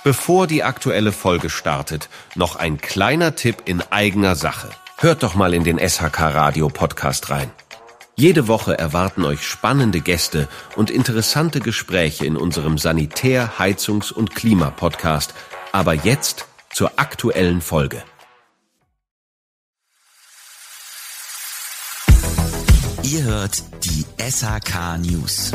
Bevor die aktuelle Folge startet, noch ein kleiner Tipp in eigener Sache. Hört doch mal in den SHK Radio Podcast rein. Jede Woche erwarten euch spannende Gäste und interessante Gespräche in unserem Sanitär-, Heizungs- und Klima-Podcast. Aber jetzt zur aktuellen Folge. Ihr hört die SHK News.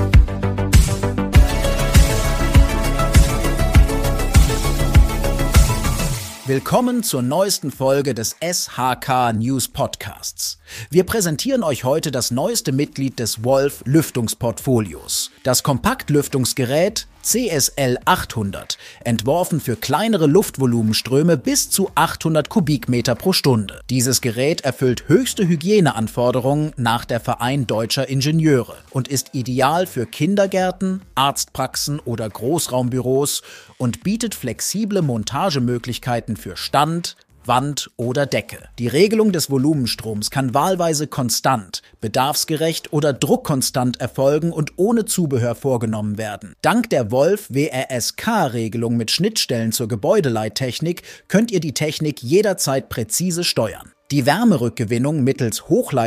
Willkommen zur neuesten Folge des SHK News Podcasts. Wir präsentieren euch heute das neueste Mitglied des Wolf Lüftungsportfolios. Das Kompaktlüftungsgerät CSL 800, entworfen für kleinere Luftvolumenströme bis zu 800 Kubikmeter pro Stunde. Dieses Gerät erfüllt höchste Hygieneanforderungen nach der Verein Deutscher Ingenieure und ist ideal für Kindergärten, Arztpraxen oder Großraumbüros und bietet flexible Montagemöglichkeiten für Stand, Wand oder Decke. Die Regelung des Volumenstroms kann wahlweise konstant, bedarfsgerecht oder druckkonstant erfolgen und ohne Zubehör vorgenommen werden. Dank der Wolf WRSK-Regelung mit Schnittstellen zur Gebäudeleittechnik könnt ihr die Technik jederzeit präzise steuern. Die Wärmerückgewinnung mittels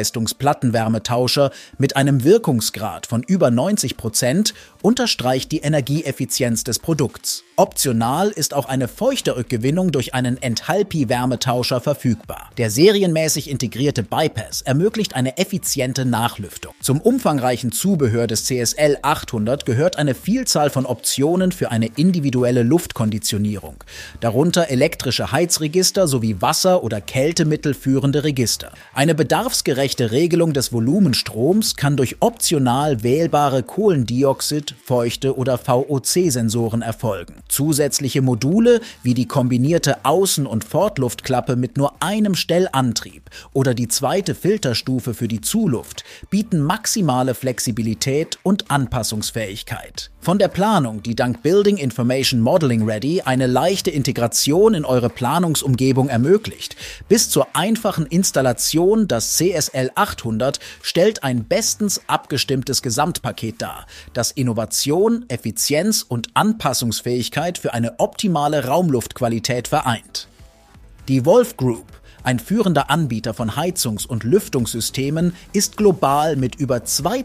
Hochleistungsplattenwärmetauscher mit einem Wirkungsgrad von über 90% unterstreicht die Energieeffizienz des Produkts. Optional ist auch eine Feuchterrückgewinnung durch einen Enthalpie-Wärmetauscher verfügbar. Der serienmäßig integrierte Bypass ermöglicht eine effiziente Nachlüftung. Zum umfangreichen Zubehör des CSL 800 gehört eine Vielzahl von Optionen für eine individuelle Luftkonditionierung, darunter elektrische Heizregister sowie Wasser- oder Kältemittelführende Register. Eine bedarfsgerechte Regelung des Volumenstroms kann durch optional wählbare Kohlendioxid-, Feuchte- oder VOC-Sensoren erfolgen. Zusätzliche Module wie die kombinierte Außen- und Fortluftklappe mit nur einem Stellantrieb oder die zweite Filterstufe für die Zuluft bieten maximale Flexibilität und Anpassungsfähigkeit. Von der Planung, die dank Building Information Modeling Ready eine leichte Integration in eure Planungsumgebung ermöglicht, bis zur einfachen Installation, das CSL 800 stellt ein bestens abgestimmtes Gesamtpaket dar, das Innovation, Effizienz und Anpassungsfähigkeit für eine optimale Raumluftqualität vereint. Die Wolf Group, ein führender Anbieter von Heizungs- und Lüftungssystemen, ist global mit über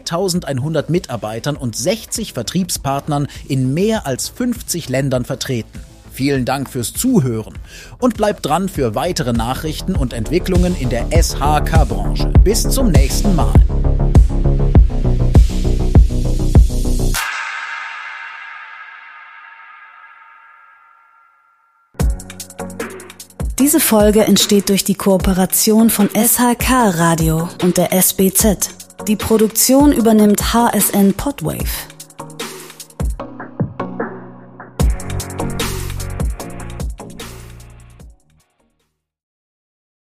2100 Mitarbeitern und 60 Vertriebspartnern in mehr als 50 Ländern vertreten. Vielen Dank fürs Zuhören und bleibt dran für weitere Nachrichten und Entwicklungen in der SHK-Branche. Bis zum nächsten Mal. Diese Folge entsteht durch die Kooperation von SHK Radio und der SBZ. Die Produktion übernimmt HSN Podwave.